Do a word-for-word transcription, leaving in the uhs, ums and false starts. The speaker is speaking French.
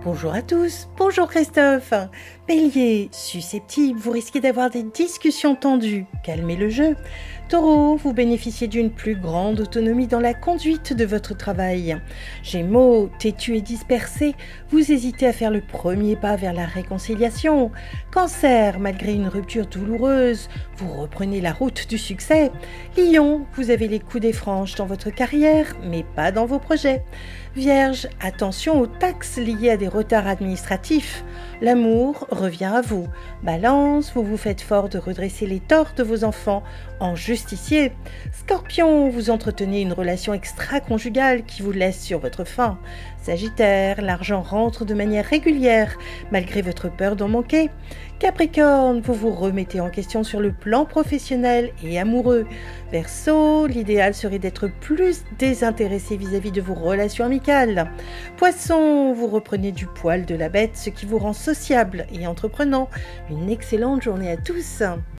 Bonjour à tous, bonjour Christophe. Bélier, susceptible, vous risquez d'avoir des discussions tendues. Calmez le jeu. Taureau, vous bénéficiez d'une plus grande autonomie dans la conduite de votre travail. Gémeaux, têtu et dispersé, vous hésitez à faire le premier pas vers la réconciliation. Cancer, malgré une rupture douloureuse, vous reprenez la route du succès. Lion, vous avez les coups des franches dans votre carrière, mais pas dans vos projets. Vierge, attention aux taxes liées à des retards administratifs. L'amour revient à vous. Balance, vous vous faites fort de redresser les torts de vos enfants en justicier. Scorpion, vous entretenez une relation extra-conjugale qui vous laisse sur votre faim. Sagittaire, l'argent rentre de manière régulière malgré votre peur d'en manquer. Capricorne, vous vous remettez en question sur le plan professionnel et amoureux. Verseau, l'idéal serait d'être plus désintéressé vis-à-vis de vos relations amicales. Poisson, vous reprenez du poil de la bête, ce qui vous rend sociable et entreprenant. Une excellente journée à tous.